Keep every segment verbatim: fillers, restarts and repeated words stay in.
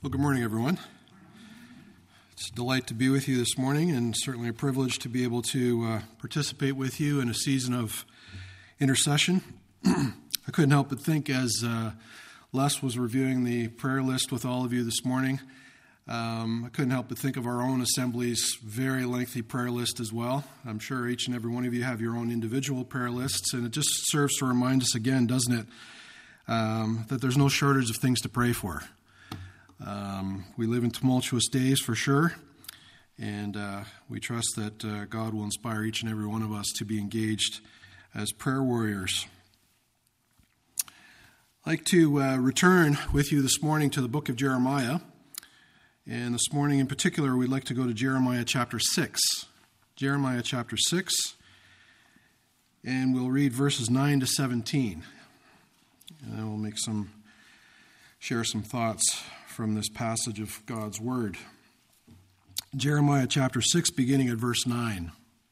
Well, good morning, everyone. It's a delight to be with you this morning, and certainly a privilege to be able to uh, participate with you in a season of intercession. I couldn't help but think as uh, Les was reviewing the prayer list with all of you this morning, um, I couldn't help but think of our own assembly's very lengthy prayer list as well. I'm sure each and every one of you have your own individual prayer lists, and it just serves to remind us again, doesn't it, um, that there's no shortage of things to pray for. Um, we live in tumultuous days for sure, and uh, we trust that uh, God will inspire each and every one of us to be engaged as prayer warriors. I'd like to uh, return with you this morning to the book of Jeremiah, and this morning in particular we'd like to go to Jeremiah chapter six. Jeremiah chapter six, and we'll read verses nine to seventeen, and then we'll make some, share some thoughts from this passage of God's Word. Jeremiah chapter six, beginning at verse nine.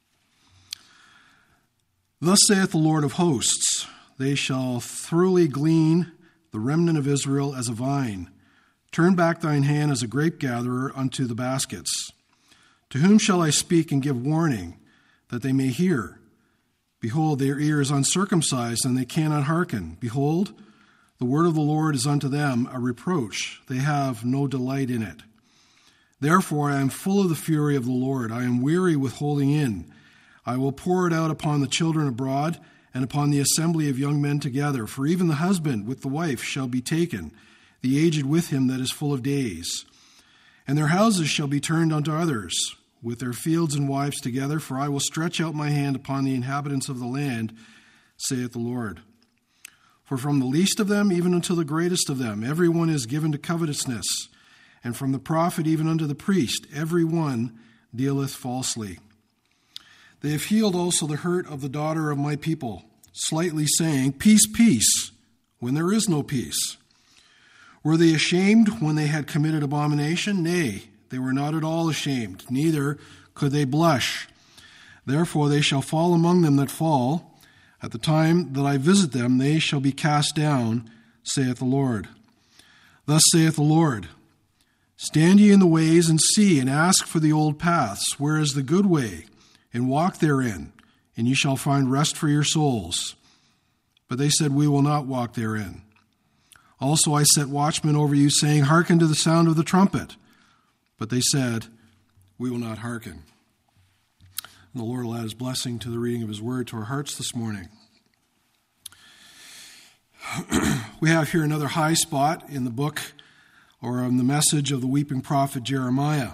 Thus saith the Lord of hosts, they shall thoroughly glean the remnant of Israel as a vine. Turn back thine hand as a grape gatherer unto the baskets. To whom shall I speak and give warning, that they may hear? Behold, their ear is uncircumcised, and they cannot hearken. Behold, the word of the Lord is unto them a reproach. They have no delight in it. Therefore I am full of the fury of the Lord. I am weary with holding in. I will pour it out upon the children abroad, and upon the assembly of young men together. For even the husband with the wife shall be taken, the aged with him that is full of days. And their houses shall be turned unto others, with their fields and wives together. For I will stretch out my hand upon the inhabitants of the land, saith the Lord. For from the least of them even unto the greatest of them, every one is given to covetousness. And from the prophet even unto the priest, every one dealeth falsely. They have healed also the hurt of the daughter of my people, slightly saying, Peace, peace, when there is no peace. Were they ashamed when they had committed abomination? Nay, they were not at all ashamed, neither could they blush. Therefore they shall fall among them that fall. At the time that I visit them, they shall be cast down, saith the Lord. Thus saith the Lord, Stand ye in the ways and see, and ask for the old paths, where is the good way, and walk therein, and ye shall find rest for your souls. But they said, We will not walk therein. Also I set watchmen over you, saying, Hearken to the sound of the trumpet. But they said, We will not hearken. And the Lord will add his blessing to the reading of his word to our hearts this morning. We have here another high spot in the book, or in the message of the weeping prophet Jeremiah.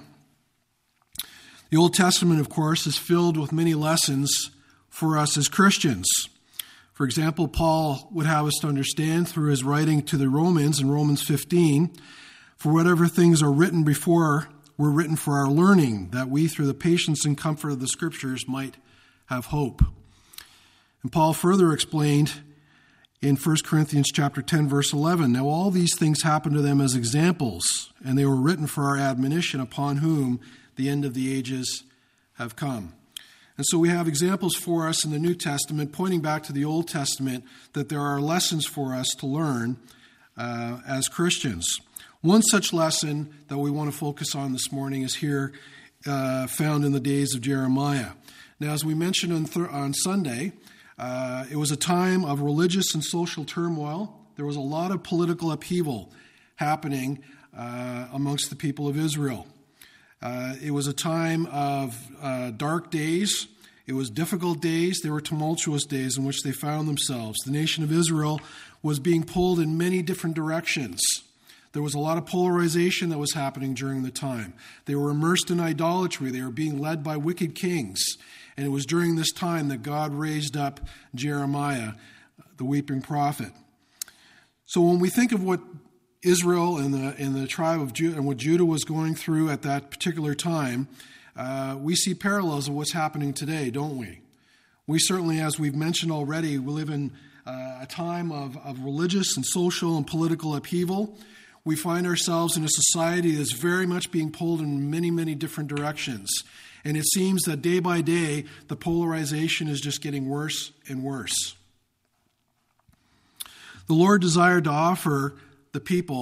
The Old Testament, of course, is filled with many lessons for us as Christians. For example, Paul would have us to understand through his writing to the Romans in Romans fifteen, for whatever things are written before were written for our learning, that we, through the patience and comfort of the Scriptures, might have hope. And Paul further explained in First Corinthians chapter ten, verse eleven, Now all these things happened to them as examples, and they were written for our admonition, upon whom the end of the ages have come. And so we have examples for us in the New Testament, pointing back to the Old Testament, that there are lessons for us to learn uh, as Christians. One such lesson that we want to focus on this morning is here uh, found in the days of Jeremiah. Now, as we mentioned on, th- on Sunday, uh, it was a time of religious and social turmoil. There was a lot of political upheaval happening uh, amongst the people of Israel. Uh, it was a time of uh, dark days. It was difficult days. There were tumultuous days in which they found themselves. The nation of Israel was being pulled in many different directions. There was a lot of polarization that was happening during the time. They were immersed in idolatry. They were being led by wicked kings. And it was during this time that God raised up Jeremiah, the weeping prophet. So when we think of what Israel and the and the tribe of Judah and what Judah was going through at that particular time, uh, we see parallels of what's happening today, don't we? We certainly, as we've mentioned already, we live in uh, a time of, of religious and social and political upheaval. We find ourselves in a society that's very much being pulled in many, many different directions. And it seems that day by day, the polarization is just getting worse and worse. The Lord desired to offer the people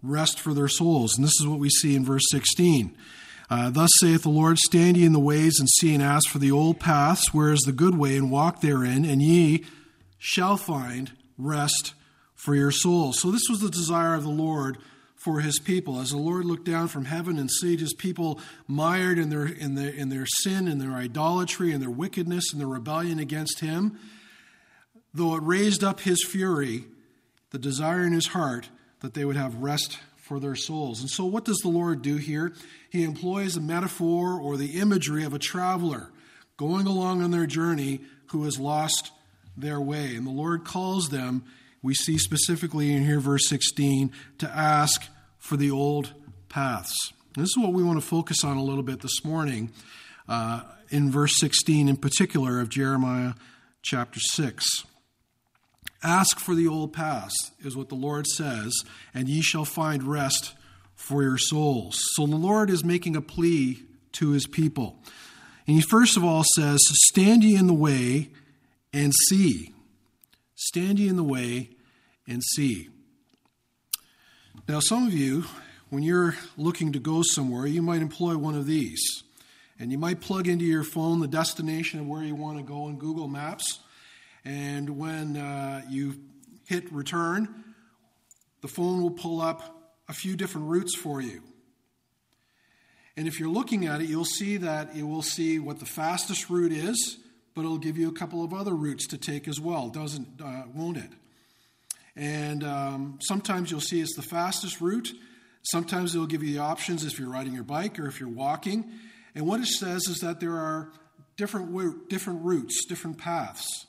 rest for their souls. And this is what we see in verse sixteen. Uh, Thus saith the Lord, stand ye in the ways and see and ask for the old paths, where is the good way, and walk therein, and ye shall find rest for your souls. So this was the desire of the Lord for his people. As the Lord looked down from heaven and see his people mired in their in their in their sin and their idolatry and their wickedness and their rebellion against him, though it raised up his fury, the desire in his heart that they would have rest for their souls. And so what does the Lord do here? He employs a metaphor or the imagery of a traveler going along on their journey who has lost their way. And the Lord calls them, we see specifically in here, verse sixteen, to ask for the old paths. And this is what we want to focus on a little bit this morning, uh, in verse sixteen in particular of Jeremiah chapter six. Ask for the old paths, is what the Lord says, and ye shall find rest for your souls. So the Lord is making a plea to his people. And he first of all says, stand ye in the way and see. Stand ye in the way and see. Now, some of you, when you're looking to go somewhere, you might employ one of these. And you might plug into your phone the destination of where you want to go in Google Maps. And when uh, you hit return, the phone will pull up a few different routes for you. And if you're looking at it, you'll see that it will see what the fastest route is, but it'll give you a couple of other routes to take as well, doesn't, uh, won't it? And um, sometimes you'll see it's the fastest route. Sometimes it'll give you the options if you're riding your bike or if you're walking. And what it says is that there are different different routes, different paths.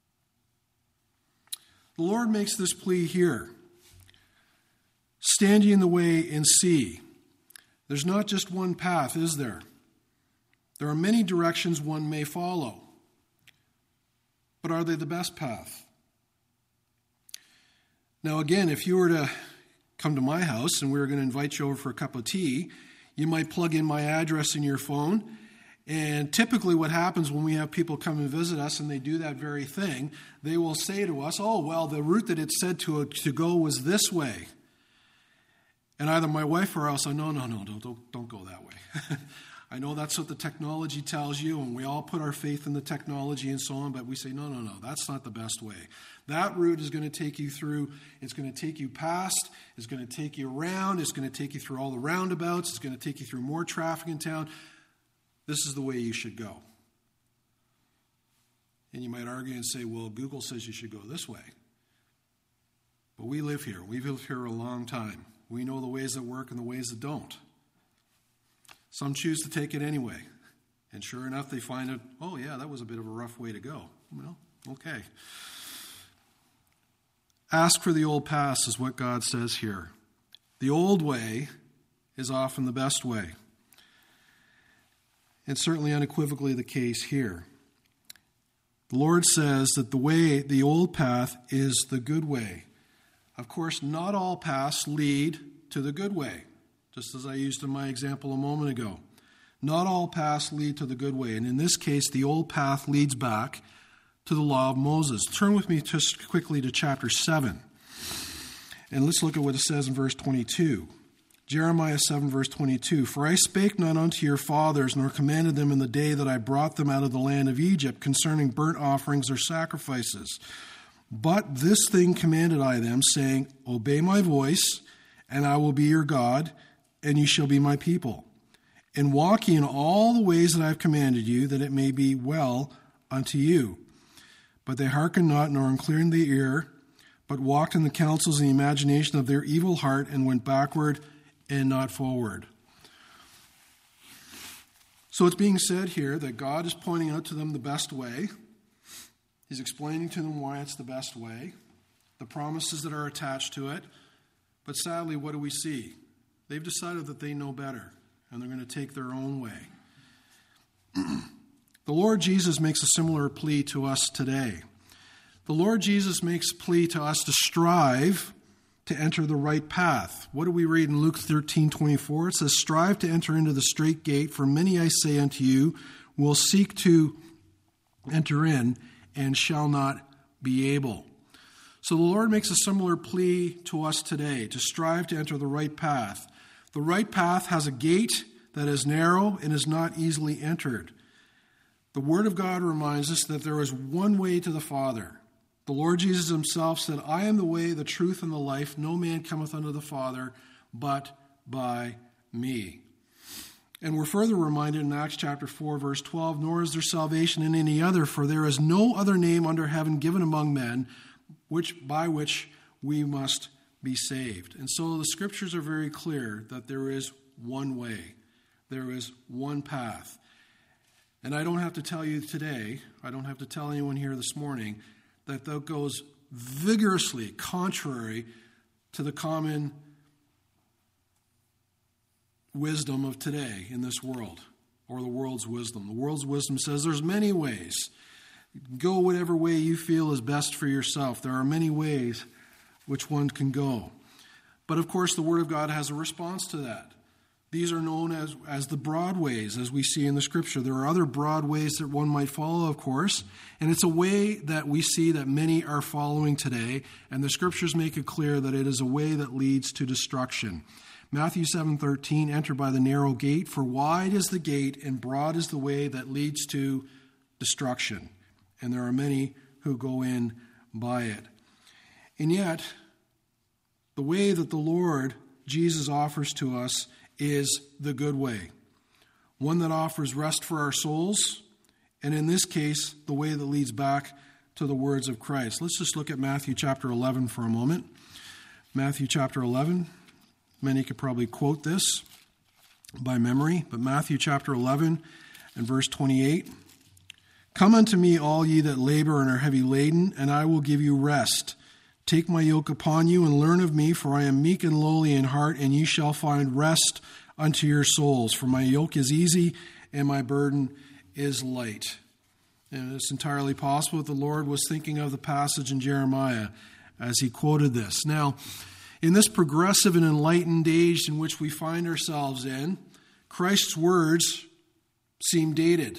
The Lord makes this plea here. Stand ye in the way and see. There's not just one path, is there? There are many directions one may follow. But are they the best path? Now again, if you were to come to my house and we were going to invite you over for a cup of tea, you might plug in my address in your phone. And typically what happens when we have people come and visit us and they do that very thing, they will say to us, oh, well, the route that it said to, to go was this way. And either my wife or I will say, no, no, no, don't, don't, don't go that way. I know that's what the technology tells you, and we all put our faith in the technology and so on, but we say, no, no, no, that's not the best way. That route is going to take you through, it's going to take you past, it's going to take you around, it's going to take you through all the roundabouts, it's going to take you through more traffic in town. This is the way you should go. And you might argue and say, well, Google says you should go this way. But we live here. We've lived here a long time. We know the ways that work and the ways that don't. Some choose to take it anyway. And sure enough, they find out, oh, yeah, that was a bit of a rough way to go. Well, okay. Ask for the old paths is what God says here. The old way is often the best way. It's certainly unequivocally the case here. The Lord says that the way, the old path, is the good way. Of course, not all paths lead to the good way, just as I used in my example a moment ago. Not all paths lead to the good way. And in this case, the old path leads back to the law of Moses. Turn with me just quickly to chapter seven. And let's look at what it says in verse twenty-two. Jeremiah seven, verse twenty-two. For I spake not unto your fathers, nor commanded them in the day that I brought them out of the land of Egypt, concerning burnt offerings or sacrifices. But this thing commanded I them, saying, Obey my voice, and I will be your God, and ye shall be my people. And walk ye in all the ways that I have commanded you, that it may be well unto you. But they hearkened not, nor inclined the ear, but walked in the counsels and the imagination of their evil heart, and went backward and not forward. So it's being said here that God is pointing out to them the best way. He's explaining to them why it's the best way, the promises that are attached to it. But sadly, what do we see? They've decided that they know better, and they're going to take their own way. The Lord Jesus makes a similar plea to us today. The Lord Jesus makes a plea to us to strive to enter the right path. What do we read in Luke thirteen twenty-four? It says, Strive to enter into the straight gate, for many, I say unto you, will seek to enter in and shall not be able. So the Lord makes a similar plea to us today, to strive to enter the right path. The right path has a gate that is narrow and is not easily entered. The Word of God reminds us that there is one way to the Father. The Lord Jesus himself said, I am the way, the truth, and the life. No man cometh unto the Father but by me. And we're further reminded in Acts chapter four, verse twelve, nor is there salvation in any other, for there is no other name under heaven given among men which by which we must be saved. And so the scriptures are very clear that there is one way. There is one path. And I don't have to tell you today, I don't have to tell anyone here this morning, that that goes vigorously contrary to the common wisdom of today in this world, or the world's wisdom. The world's wisdom says there's many ways. Go whatever way you feel is best for yourself. There are many ways which one can go. But of course, the Word of God has a response to that. These are known as, as the broad ways, as we see in the Scripture. There are other broad ways that one might follow, of course, and it's a way that we see that many are following today, and the Scriptures make it clear that it is a way that leads to destruction. Matthew seven thirteen, enter by the narrow gate, for wide is the gate and broad is the way that leads to destruction. And there are many who go in by it. And yet, the way that the Lord Jesus offers to us is the good way. One that offers rest for our souls, and in this case, the way that leads back to the words of Christ. Let's just look at Matthew chapter eleven for a moment. Matthew chapter eleven. Many could probably quote this by memory, but Matthew chapter eleven and verse twenty-eight. Come unto me, all ye that labor and are heavy laden, and I will give you rest. Take my yoke upon you and learn of me, for I am meek and lowly in heart, and ye shall find rest unto your souls. For my yoke is easy and my burden is light. And it's entirely possible that the Lord was thinking of the passage in Jeremiah as he quoted this. Now, in this progressive and enlightened age in which we find ourselves in, Christ's words seem dated.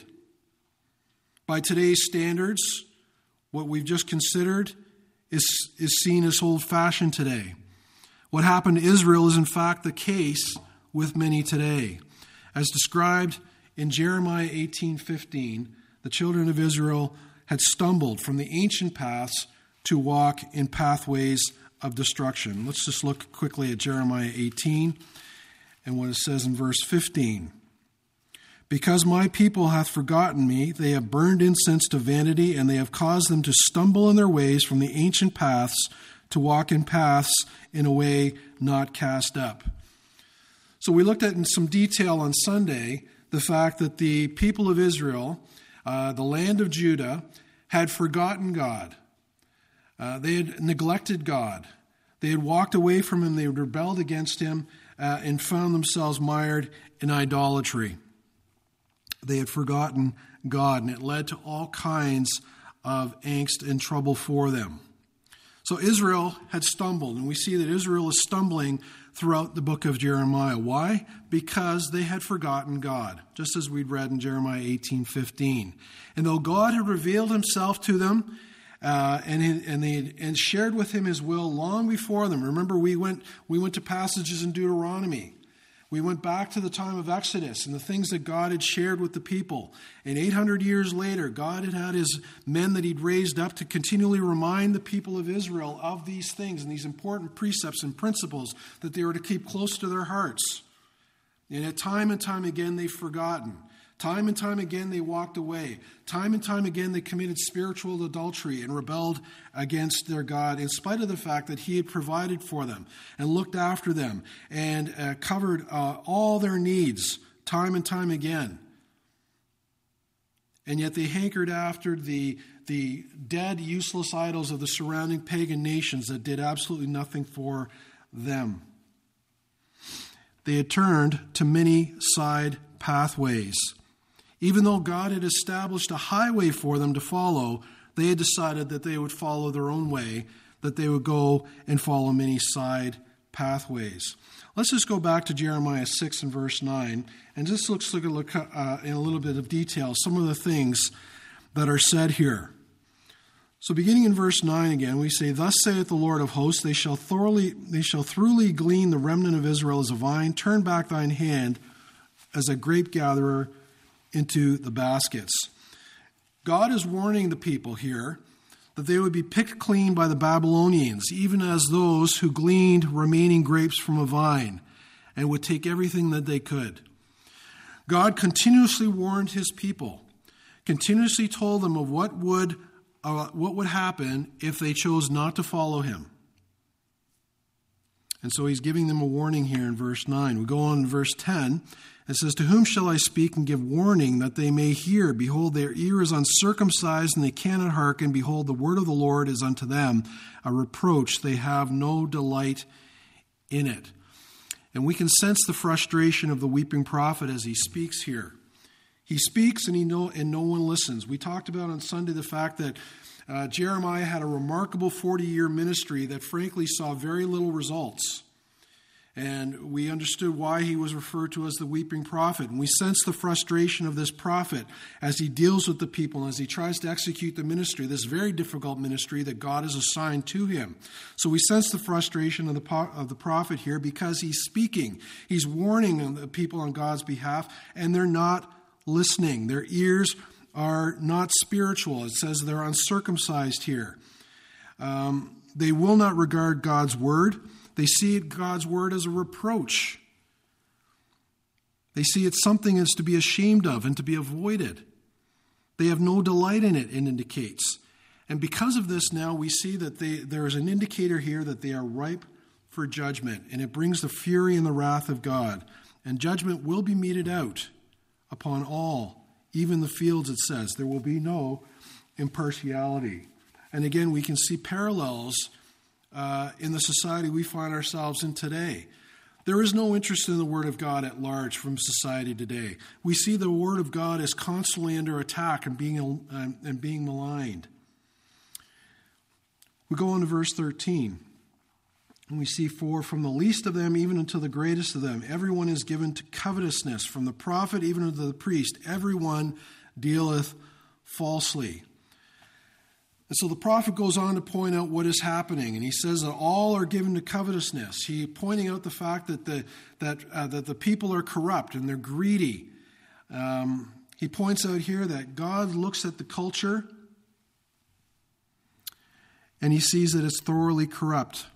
By today's standards, what we've just considered is, is seen as old-fashioned today. What happened to Israel is in fact the case with many today. As described in Jeremiah eighteen fifteen, the children of Israel had stumbled from the ancient paths to walk in pathways of destruction. Let's just look quickly at Jeremiah eighteen and what it says in verse fifteen. Because my people hath forgotten me, they have burned incense to vanity, and they have caused them to stumble in their ways from the ancient paths to walk in paths in a way not cast up. So we looked at in some detail on Sunday the fact that the people of Israel, uh, the land of Judah, had forgotten God. Uh, they had neglected God. They had walked away from him. They had rebelled against him uh, and found themselves mired in idolatry. They had forgotten God, and it led to all kinds of angst and trouble for them. So Israel had stumbled, and we see that Israel is stumbling throughout the book of Jeremiah. Why? Because they had forgotten God, just as we'd read in Jeremiah eighteen fifteen. And though God had revealed himself to them, Uh, and and they and shared with him his will long before them. Remember, we went we went to passages in Deuteronomy. We went back to the time of Exodus and the things that God had shared with the people. And eight hundred years later, God had had his men that he'd raised up to continually remind the people of Israel of these things and these important precepts and principles that they were to keep close to their hearts. And at time and time again, they've forgotten. Time and time again, they walked away. Time and time again, they committed spiritual adultery and rebelled against their God, in spite of the fact that he had provided for them and looked after them and uh, covered uh, all their needs time and time again. And yet they hankered after the, the dead, useless idols of the surrounding pagan nations that did absolutely nothing for them. They had turned to many side pathways. Even though God had established a highway for them to follow, they had decided that they would follow their own way, that they would go and follow many side pathways. Let's just go back to Jeremiah six and verse nine, and just let's look, look uh, in a little bit of detail some of the things that are said here. So beginning in verse nine again, we say, "Thus saith the Lord of hosts, they shall thoroughly, they shall thoroughly glean the remnant of Israel as a vine. Turn back thine hand as a grape gatherer into the baskets." God is warning the people here that they would be picked clean by the Babylonians, even as those who gleaned remaining grapes from a vine and would take everything that they could. God continuously warned his people, continuously told them of what would Uh, what would happen if they chose not to follow him. And so he's giving them a warning here in verse nine. We go on in verse ten. It says, "To whom shall I speak and give warning that they may hear? Behold, their ear is uncircumcised, and they cannot hearken. Behold, the word of the Lord is unto them a reproach. They have no delight in it." And we can sense the frustration of the weeping prophet as he speaks here. He speaks and he no, and no one listens. We talked about on Sunday the fact that uh, Jeremiah had a remarkable forty-year ministry that frankly saw very little results. And we understood why he was referred to as the weeping prophet. And we sense the frustration of this prophet as he deals with the people and as he tries to execute the ministry, this very difficult ministry that God has assigned to him. So we sense the frustration of the, of the prophet here because he's speaking. He's warning the people on God's behalf, and they're not listening. Their ears are not spiritual. It says they're uncircumcised here. Um, they will not regard God's word. They see God's word as a reproach. They see it something that's to be ashamed of and to be avoided. They have no delight in it, it indicates. And because of this now, we see that they, there is an indicator here that they are ripe for judgment. And it brings the fury and the wrath of God. And judgment will be meted out upon all, even the fields, it says. There will be no impartiality. And again, we can see parallels uh, in the society we find ourselves in today. There is no interest in the Word of God at large from society today. We see the Word of God is constantly under attack and being, uh, and being maligned. We go on to verse thirteen. And we see, "For from the least of them even unto the greatest of them, everyone is given to covetousness. From the prophet even unto the priest, everyone dealeth falsely." And so the prophet goes on to point out what is happening, and he says that all are given to covetousness. He pointing out the fact that the that uh, that the people are corrupt and they're greedy. Um, he points out here that God looks at the culture and he sees that it's thoroughly corrupt,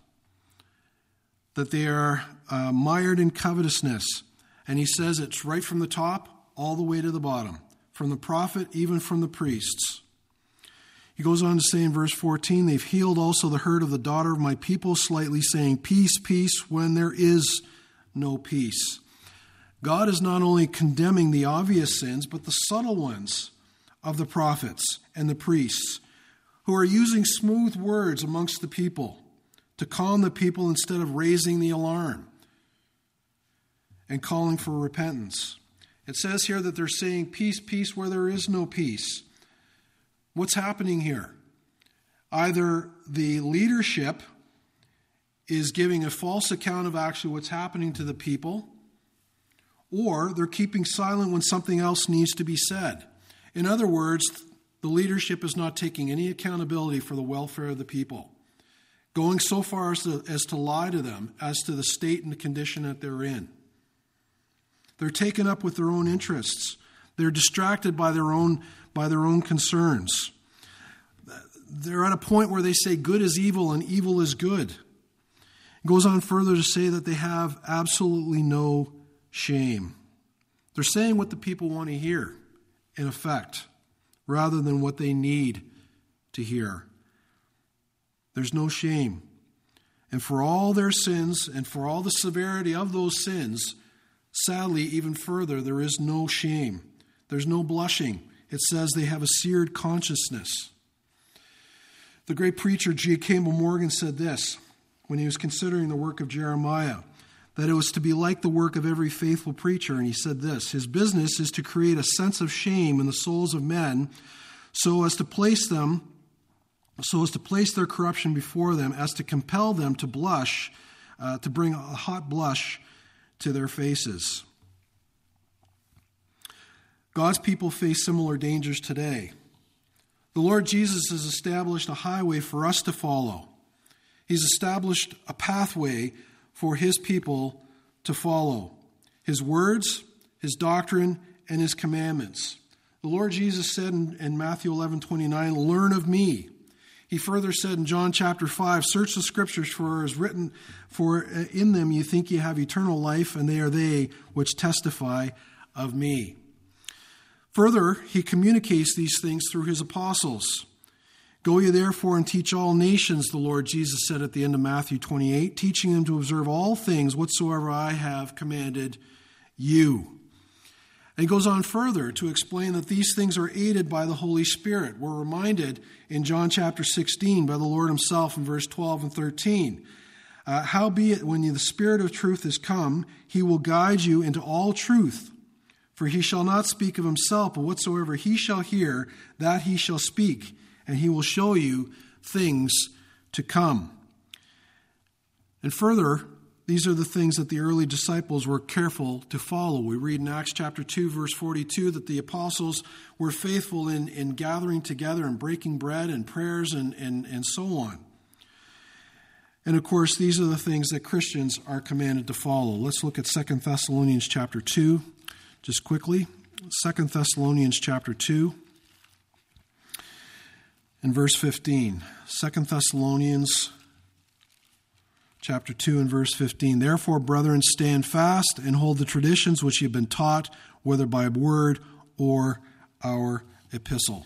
that they are uh, mired in covetousness. And he says it's right from the top all the way to the bottom, from the prophet, even from the priests. He goes on to say in verse fourteen, "They've healed also the hurt of the daughter of my people slightly, saying, Peace, peace, when there is no peace." God is not only condemning the obvious sins, but the subtle ones of the prophets and the priests, who are using smooth words amongst the people to calm the people instead of raising the alarm and calling for repentance. It says here that they're saying, "Peace, peace," where there is no peace. What's happening here? Either the leadership is giving a false account of actually what's happening to the people, or they're keeping silent when something else needs to be said. In other words, the leadership is not taking any accountability for the welfare of the people, going so far as to, as to lie to them as to the state and the condition that they're in. They're taken up with their own interests. They're distracted by their own, by their own concerns. They're at a point where they say good is evil and evil is good. It goes on further to say that they have absolutely no shame. They're saying what the people want to hear, in effect, rather than what they need to hear. There's no shame. And for all their sins and for all the severity of those sins, sadly, even further, there is no shame. There's no blushing. It says they have a seared consciousness. The great preacher G. Campbell Morgan said this when he was considering the work of Jeremiah, that it was to be like the work of every faithful preacher. And he said this: his business is to create a sense of shame in the souls of men so as to place them so as to place their corruption before them, as to compel them to blush, uh, to bring a hot blush to their faces. God's people face similar dangers today. The Lord Jesus has established a highway for us to follow. He's established a pathway for his people to follow. His words, his doctrine, and his commandments. The Lord Jesus said in, in Matthew eleven twenty-nine, "Learn of me." He further said in John chapter five, "Search the scriptures, for it is written, for in them you think you have eternal life, and they are they which testify of me." Further, he communicates these things through his apostles. "Go ye therefore and teach all nations," the Lord Jesus said at the end of Matthew twenty-eight, "teaching them to observe all things whatsoever I have commanded you." And he goes on further to explain that these things are aided by the Holy Spirit. We're reminded in John chapter sixteen by the Lord himself in verse twelve and thirteen. Uh, "Howbeit, when the Spirit of truth is come, he will guide you into all truth. For he shall not speak of himself, but whatsoever he shall hear, that he shall speak, and he will show you things to come." And further, these are the things that the early disciples were careful to follow. We read in Acts chapter two, verse forty-two, that the apostles were faithful in, in gathering together and breaking bread and prayers and, and, and so on. And of course, these are the things that Christians are commanded to follow. Let's look at Second Thessalonians chapter two, just quickly. Second Thessalonians chapter two and verse fifteen. Second Thessalonians chapter two and verse fifteen. "Therefore, brethren, stand fast and hold the traditions which ye have been taught, whether by word or our epistle."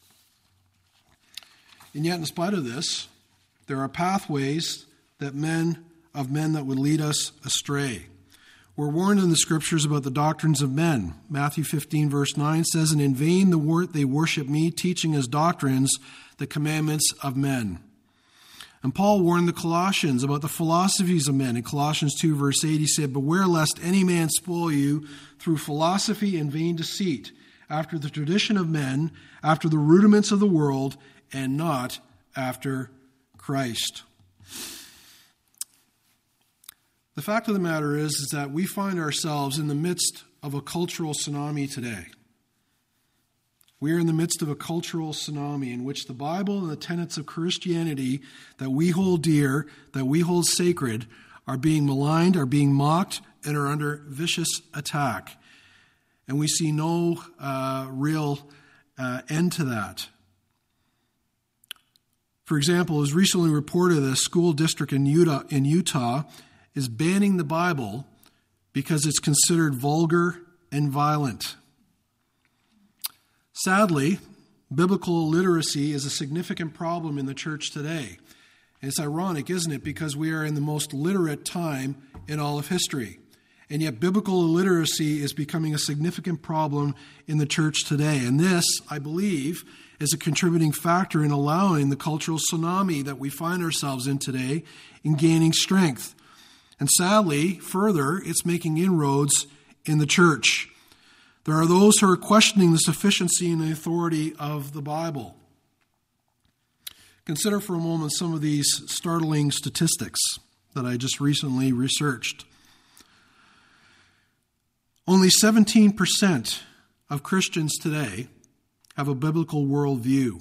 And yet, in spite of this, there are pathways that men of men that would lead us astray. We're warned in the scriptures about the doctrines of men. Matthew fifteen, verse nine says, "And in vain the word they worship me, teaching as doctrines the commandments of men." And Paul warned the Colossians about the philosophies of men. In Colossians two, verse eight, he said, "Beware lest any man spoil you through philosophy and vain deceit, after the tradition of men, after the rudiments of the world, and not after Christ." The fact of the matter is, is that we find ourselves in the midst of a cultural tsunami today. We are in the midst of a cultural tsunami in which the Bible and the tenets of Christianity that we hold dear, that we hold sacred, are being maligned, are being mocked, and are under vicious attack. And we see no uh, real uh, end to that. For example, it was recently reported that a school district in Utah, in Utah is banning the Bible because it's considered vulgar and violent. Sadly, biblical illiteracy is a significant problem in the church today. And it's ironic, isn't it? Because we are in the most literate time in all of history. And yet biblical illiteracy is becoming a significant problem in the church today. And this, I believe, is a contributing factor in allowing the cultural tsunami that we find ourselves in today in gaining strength. And sadly, further, it's making inroads in the church. There are those who are questioning the sufficiency and the authority of the Bible. Consider for a moment some of these startling statistics that I just recently researched. Only seventeen percent of Christians today have a biblical worldview.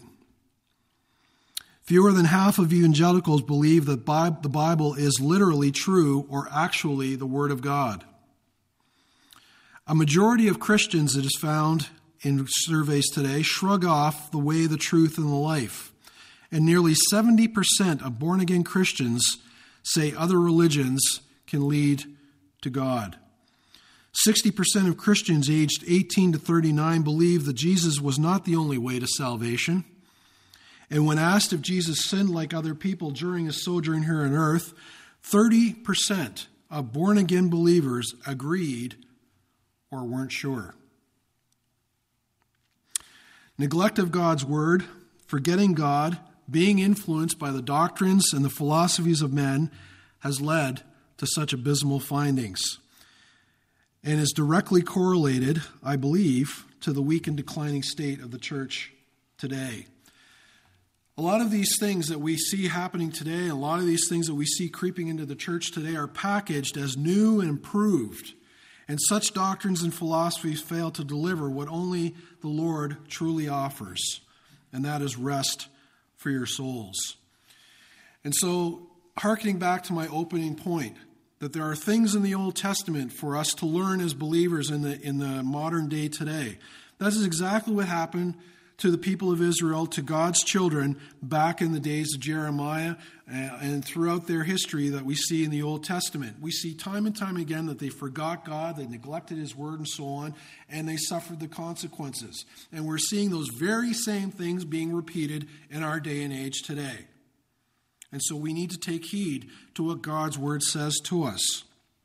Fewer than half of evangelicals believe that the Bible is literally true or actually the Word of God. A majority of Christians, it is found in surveys today, shrug off the way, the truth, and the life. And nearly seventy percent of born-again Christians say other religions can lead to God. sixty percent of Christians aged eighteen to thirty-nine believe that Jesus was not the only way to salvation. And when asked if Jesus sinned like other people during his sojourn here on earth, thirty percent of born-again believers agreed or weren't sure. Neglect of God's word, forgetting God, being influenced by the doctrines and the philosophies of men has led to such abysmal findings, and is directly correlated, I believe, to the weak and declining state of the church today. A lot of these things that we see happening today, a lot of these things that we see creeping into the church today are packaged as new and improved. And such doctrines and philosophies fail to deliver what only the Lord truly offers. and that is rest for your souls. And so, hearkening back to my opening point, that there are things in the Old Testament for us to learn as believers in the in the modern day today. That is exactly what happened to the people of Israel, to God's children, back in the days of Jeremiah and throughout their history that we see in the Old Testament. We see time and time again that they forgot God, they neglected His word and so on, and they suffered the consequences. And we're seeing those very same things being repeated in our day and age today. And so we need to take heed to what God's word says to us.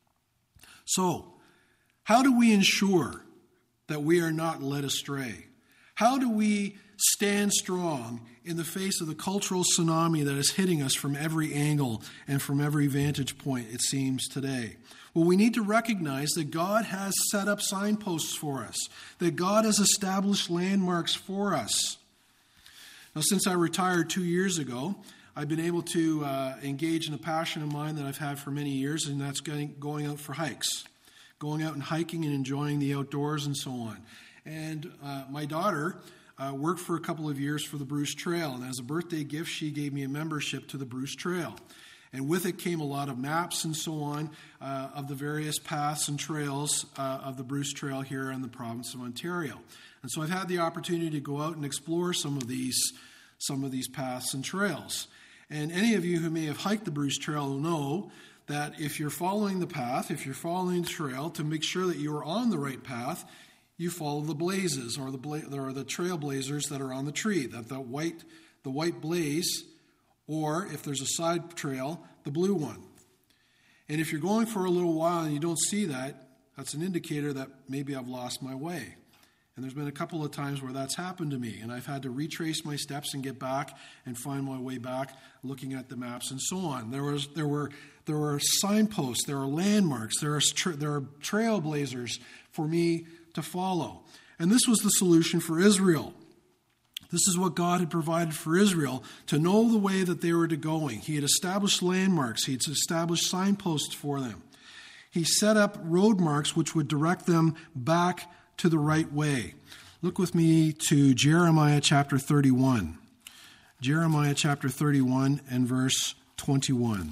So, how do we ensure that we are not led astray? How do we stand strong in the face of the cultural tsunami that is hitting us from every angle and from every vantage point, it seems, today? Well, we need to recognize that God has set up signposts for us, that God has established landmarks for us. Now, since I retired two years ago, I've been able to uh, engage in a passion of mine that I've had for many years, and that's going, going out for hikes, going out and hiking and enjoying the outdoors and so on. And uh, my daughter uh, worked for a couple of years for the Bruce Trail, and as a birthday gift, she gave me a membership to the Bruce Trail. And with it came a lot of maps and so on uh, of the various paths and trails uh, of the Bruce Trail here in the province of Ontario. And so I've had the opportunity to go out and explore some of these, some of these paths and trails. And any of you who may have hiked the Bruce Trail will know that if you're following the path, if you're following the trail, to make sure that you are on the right path, you follow the blazes or the bla- or the trailblazers that are on the tree, that the white the white blaze, or if there's a side trail, the blue one. And if you're going for a little while and you don't see that, that's an indicator that maybe I've lost my way. And there's been a couple of times where that's happened to me, and I've had to retrace my steps and get back and find my way back, looking at the maps and so on. There was there were there were signposts, there are landmarks, there are tra- there are trailblazers for me to follow. And this was the solution for Israel. This is what God had provided for Israel, to know the way that they were to going. He had established landmarks. He had established signposts for them. He set up road marks which would direct them back to the right way. Look with me to Jeremiah chapter thirty-one. Jeremiah chapter thirty-one and verse twenty-one.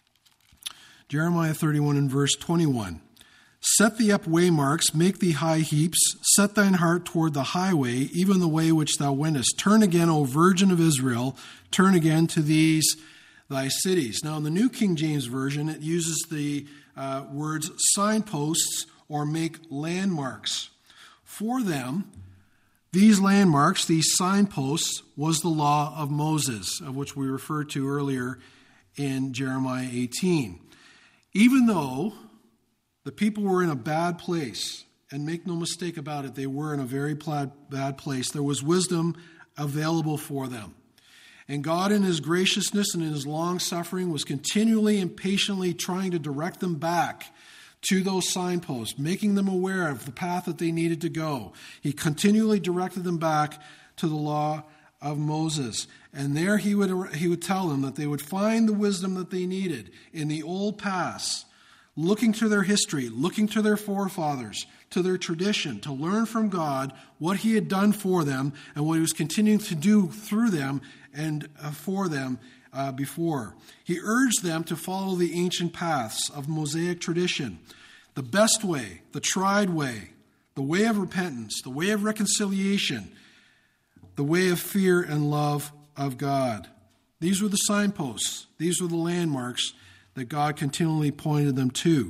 Jeremiah thirty-one and verse twenty-one. Set thee up waymarks, make thee high heaps, set thine heart toward the highway, even the way which thou wentest. Turn again, O Virgin of Israel, turn again to these thy cities. Now, in the New King James Version, it uses the uh, words signposts or make landmarks. For them, these landmarks, these signposts, was the law of Moses, of which we referred to earlier in Jeremiah eighteen. Even though the people were in a bad place, and make no mistake about it, they were in a very bad place, there was wisdom available for them. And God, in His graciousness and in His long-suffering, was continually and patiently trying to direct them back to those signposts, making them aware of the path that they needed to go. He continually directed them back to the law of Moses. And there he would, he would tell them that they would find the wisdom that they needed in the old paths, looking to their history, looking to their forefathers, to their tradition, to learn from God what He had done for them and what He was continuing to do through them and uh, for them uh, before. He urged them to follow the ancient paths of Mosaic tradition, the best way, the tried way, the way of repentance, the way of reconciliation, the way of fear and love of God. These were the signposts. These were the landmarks that God continually pointed them to.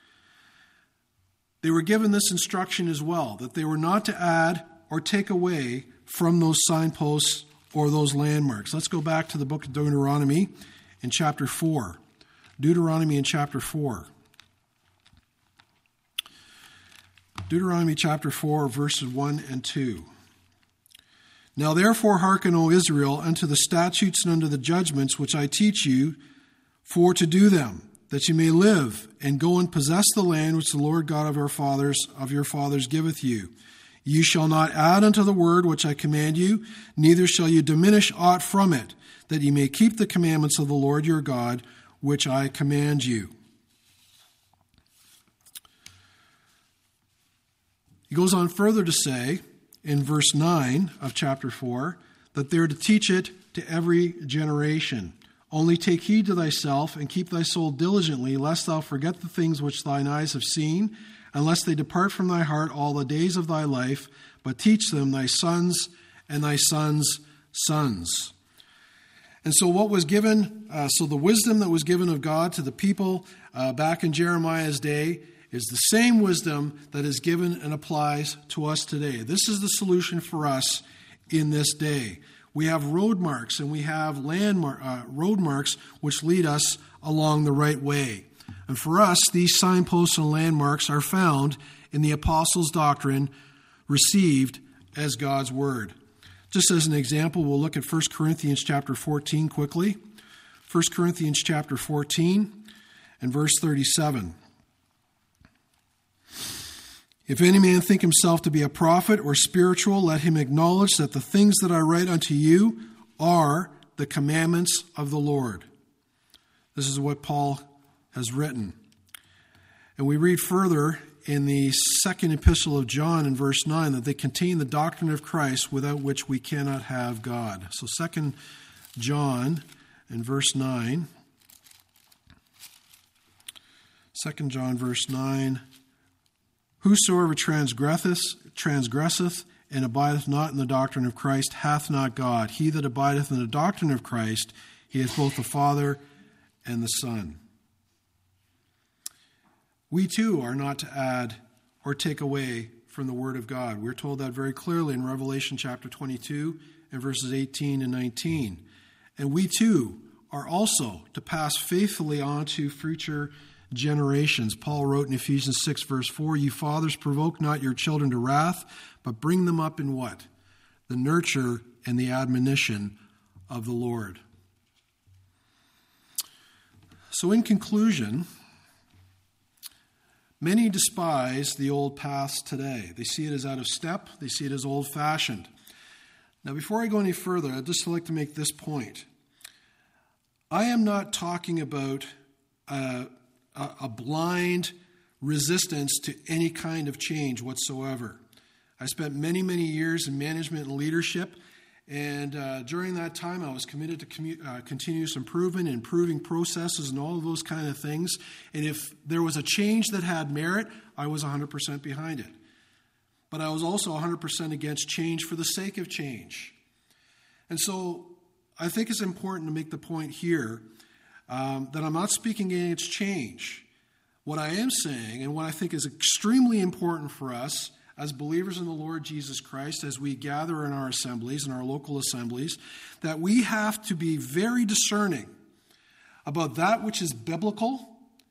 They were given this instruction as well, that they were not to add or take away from those signposts or those landmarks. Let's go back to the book of Deuteronomy in chapter four. Deuteronomy in chapter four. Deuteronomy chapter four, verses one and two. Now therefore hearken, O Israel, unto the statutes and unto the judgments which I teach you, for to do them, that you may live, and go and possess the land which the Lord God of our fathers, of your fathers, giveth you. You shall not add unto the word which I command you, neither shall you diminish aught from it, that ye may keep the commandments of the Lord your God, which I command you. He goes on further to say, in verse nine of chapter four, that they're to teach it to every generation. Only take heed to thyself, and keep thy soul diligently, lest thou forget the things which thine eyes have seen, unless they depart from thy heart all the days of thy life, but teach them thy sons and thy sons' sons. And so what was given, uh, so the wisdom that was given of God to the people uh, back in Jeremiah's day is the same wisdom that is given and applies to us today. This is the solution for us in this day. We have road marks and we have landmark, uh, road marks which lead us along the right way. And for us, these signposts and landmarks are found in the apostles' doctrine received as God's word. Just as an example, we'll look at First Corinthians chapter fourteen quickly. First Corinthians chapter fourteen and verse thirty-seven. If any man think himself to be a prophet or spiritual, let him acknowledge that the things that I write unto you are the commandments of the Lord. This is what Paul has written. And we read further in the second epistle of John in verse nine that they contain the doctrine of Christ, without which we cannot have God. So Second John in verse nine. Second John verse nine. Whosoever transgresseth, transgresseth and abideth not in the doctrine of Christ hath not God. He that abideth in the doctrine of Christ, he is both the Father and the Son. We too are not to add or take away from the Word of God. We're told that very clearly in Revelation chapter twenty-two and verses eighteen and nineteen. And we too are also to pass faithfully on to future generations. Paul wrote in Ephesians six verse four, "You fathers, provoke not your children to wrath, but bring them up in" what? "The nurture and the admonition of the Lord." So in conclusion, many despise the old paths today. They see it as out of step. They see it as old-fashioned. Now, before I go any further, I'd just like to make this point. I am not talking about a, a, a blind resistance to any kind of change whatsoever. I spent many, many years in management and leadership, and uh, during that time I was committed to commu- uh, continuous improvement, improving processes and all of those kind of things. And if there was a change that had merit, I was one hundred percent behind it. But I was also one hundred percent against change for the sake of change. And so I think it's important to make the point here um, that I'm not speaking against change. What I am saying, and what I think is extremely important for us as believers in the Lord Jesus Christ, as we gather in our assemblies, in our local assemblies, that we have to be very discerning about that which is biblical,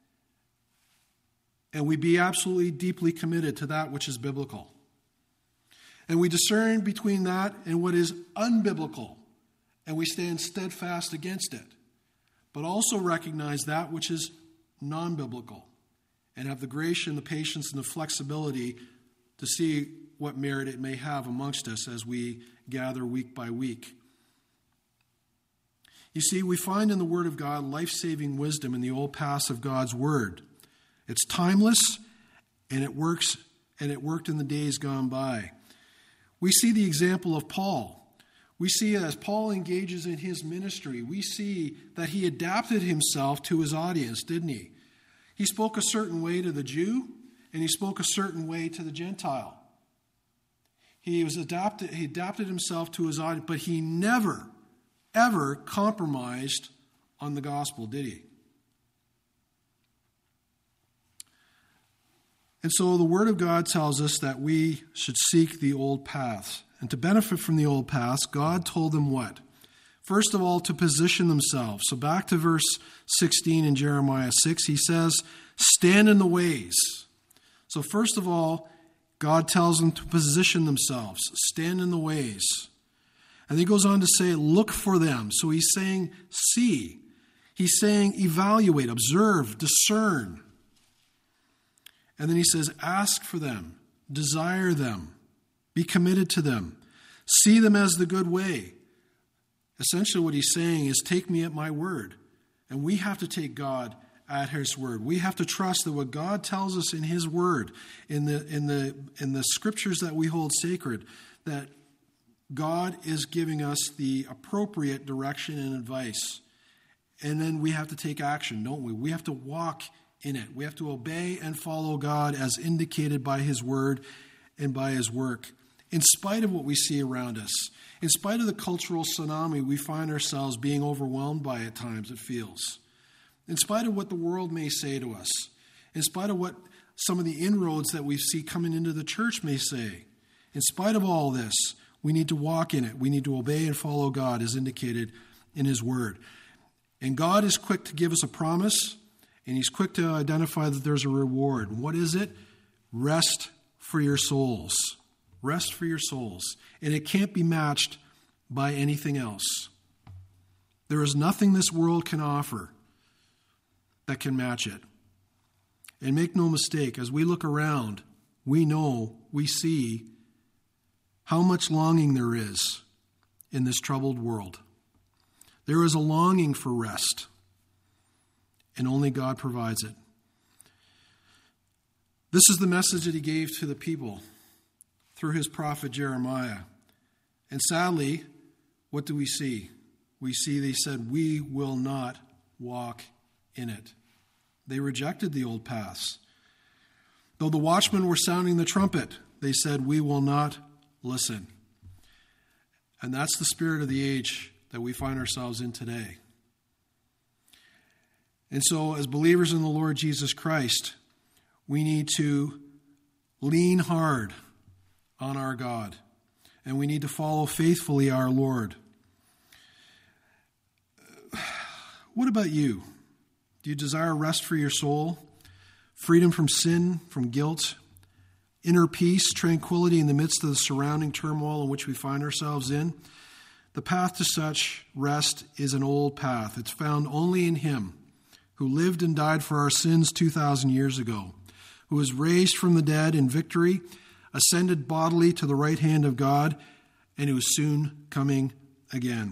and we be absolutely deeply committed to that which is biblical. And we discern between that and what is unbiblical, and we stand steadfast against it, but also recognize that which is non-biblical, and have the grace and the patience and the flexibility to see what merit it may have amongst us as we gather week by week. You see, we find in the Word of God life-saving wisdom in the old paths of God's Word. It's timeless, and it works, and it worked in the days gone by. We see the example of Paul. We see as Paul engages in his ministry, we see that he adapted himself to his audience, didn't he? He spoke a certain way to the Jew, and he spoke a certain way to the Gentile. He was adapted, he adapted himself to his audience, but he never, ever compromised on the gospel, did he? And so the Word of God tells us that we should seek the old paths. And to benefit from the old paths, God told them what? First of all, to position themselves. So back to verse sixteen in Jeremiah six, he says, stand in the ways. So first of all, God tells them to position themselves, stand in the ways. And he goes on to say, look for them. So he's saying, see. He's saying, evaluate, observe, discern. And then he says, ask for them, desire them, be committed to them, see them as the good way. Essentially what he's saying is, take me at my word. And we have to take God at his word. We have to trust that what God tells us in his word, in the in the in the scriptures that we hold sacred, that God is giving us the appropriate direction and advice. And then we have to take action, don't we? We have to walk in it. We have to obey and follow God as indicated by his word and by his work. In spite of what we see around us, in spite of the cultural tsunami we find ourselves being overwhelmed by at times, it feels. In spite of what the world may say to us, in spite of what some of the inroads that we see coming into the church may say, in spite of all this, we need to walk in it. We need to obey and follow God as indicated in his word. And God is quick to give us a promise, and he's quick to identify that there's a reward. What is it? Rest for your souls. Rest for your souls. And it can't be matched by anything else. There is nothing this world can offer that can match it. And make no mistake, as we look around, we know, we see how much longing there is in this troubled world. There is a longing for rest, and only God provides it. This is the message that he gave to the people through his prophet Jeremiah. And sadly, what do we see? We see they said, we will not walk in it. They rejected the old paths. Though the watchmen were sounding the trumpet, they said, we will not listen. And that's the spirit of the age that we find ourselves in today. And so, as believers in the Lord Jesus Christ, we need to lean hard on our God, and we need to follow faithfully our Lord. What about you? Do you desire rest for your soul, freedom from sin, from guilt, inner peace, tranquility in the midst of the surrounding turmoil in which we find ourselves in? The path to such rest is an old path. It's found only in him who lived and died for our sins two thousand years ago, who was raised from the dead in victory, ascended bodily to the right hand of God, and who is soon coming again,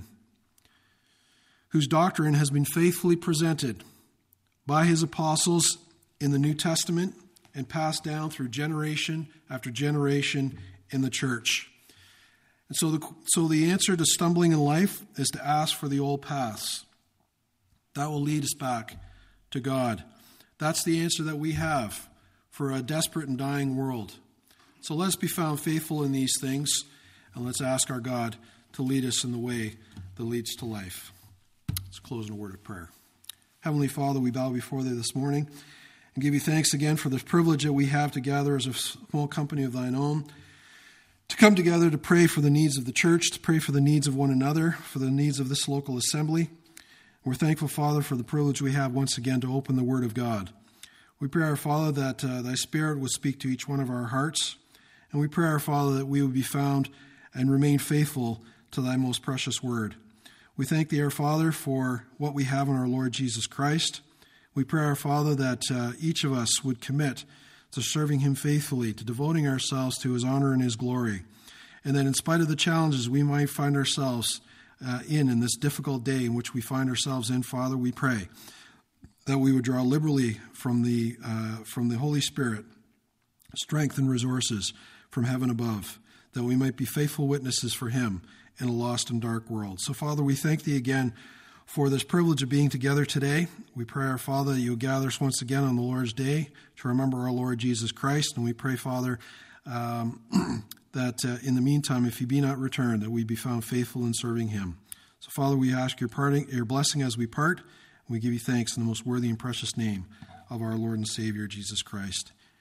whose doctrine has been faithfully presented by his apostles in the New Testament and passed down through generation after generation in the church. And so the, so the answer to stumbling in life is to ask for the old paths. That will lead us back to God. That's the answer that we have for a desperate and dying world. So let's be found faithful in these things, and let's ask our God to lead us in the way that leads to life. Let's close in a word of prayer. Heavenly Father, we bow before thee this morning and give you thanks again for the privilege that we have to gather as a small company of thine own, to come together to pray for the needs of the church, to pray for the needs of one another, for the needs of this local assembly. We're thankful, Father, for the privilege we have once again to open the Word of God. We pray, our Father, that uh, thy Spirit would speak to each one of our hearts, and we pray, our Father, that we would be found and remain faithful to thy most precious Word. We thank thee, our Father, for what we have in our Lord Jesus Christ. We pray, our Father, that uh, each of us would commit to serving him faithfully, to devoting ourselves to his honor and his glory, and that in spite of the challenges we might find ourselves uh, in in this difficult day in which we find ourselves in, Father, we pray that we would draw liberally from the uh, from the Holy Spirit strength and resources from heaven above, that we might be faithful witnesses for him in a lost and dark world. So, Father, we thank thee again for this privilege of being together today. We pray, our Father, that you'll gather us once again on the Lord's Day to remember our Lord Jesus Christ. And we pray, Father, um, that uh, in the meantime, if he be not returned, that we be found faithful in serving him. So, Father, we ask your parting, your blessing as we part. And we give you thanks in the most worthy and precious name of our Lord and Savior, Jesus Christ.